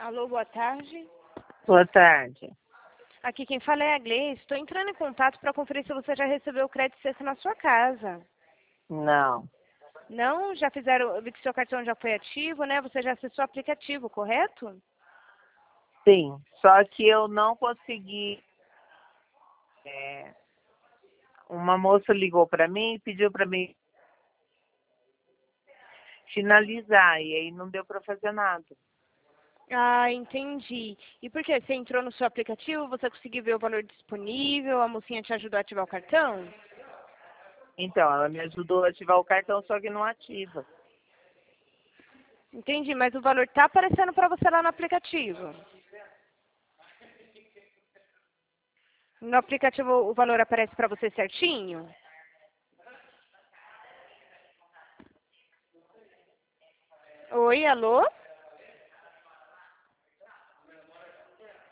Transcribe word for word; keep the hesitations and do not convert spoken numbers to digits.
Alô, boa tarde. Boa tarde. Aqui quem fala é a Gleice. Estou entrando em contato para conferir se você já recebeu o crédito sexta na sua casa. Não. Não? Já fizeram, eu vi que seu cartão já foi ativo, né? Você já acessou o aplicativo, correto? Sim. Só que eu não consegui. É, uma moça ligou para mim e pediu para mim finalizar. E aí não deu para fazer nada. Ah, entendi. E por quê? Você entrou no seu aplicativo, você conseguiu ver o valor disponível, a mocinha te ajudou a ativar o cartão? Então, ela me ajudou a ativar o cartão, só que não ativa. Entendi, mas o valor tá aparecendo para você lá no aplicativo. No aplicativo o valor aparece para você certinho? Oi, alô?